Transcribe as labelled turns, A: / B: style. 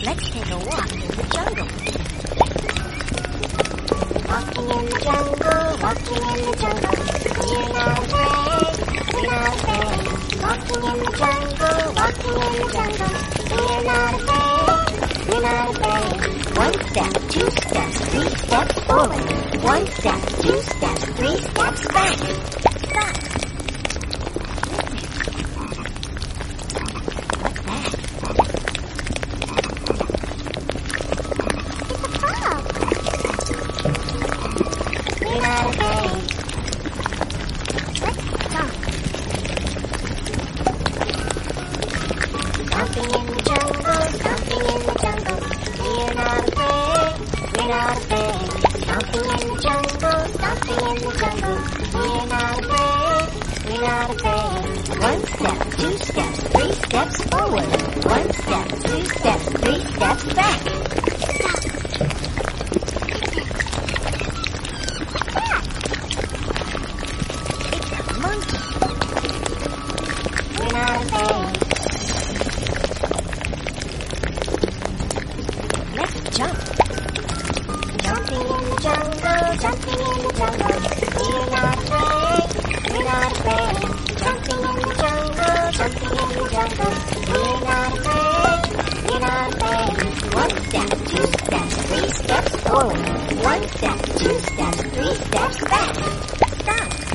A: Let's take a walk in the jungle.
B: Walking in the jungle, walking in the jungle. We're not afraid, we're not afraid. Walking in the jungle, walking in the jungle. We're not afraid, we're not afraid.
A: One step, two steps, three steps forward. One step, two steps, three steps back. Stop. What's that?
B: It's a frog. We're not afraid.
A: Let's jump.
B: Stomping in the jungle, stomping in the jungle. We're not afraid, we're not afraid. Stomping in the jungle, stomping in the jungle. We're not afraid, we're not afraid.
A: One step, two steps, three steps forward. One step, two steps, three steps back. It's a monkey.
B: We're not afraid.
A: Let's jump.
B: Jumping in the jungle, jumping in the jungle. We're not afraid, we're not afraid. Jumping in the jungle, jumping in the jungle. We're not afraid, we're not afraid.
A: One step, two steps, three steps forward. One step, two steps, three steps back. Stop.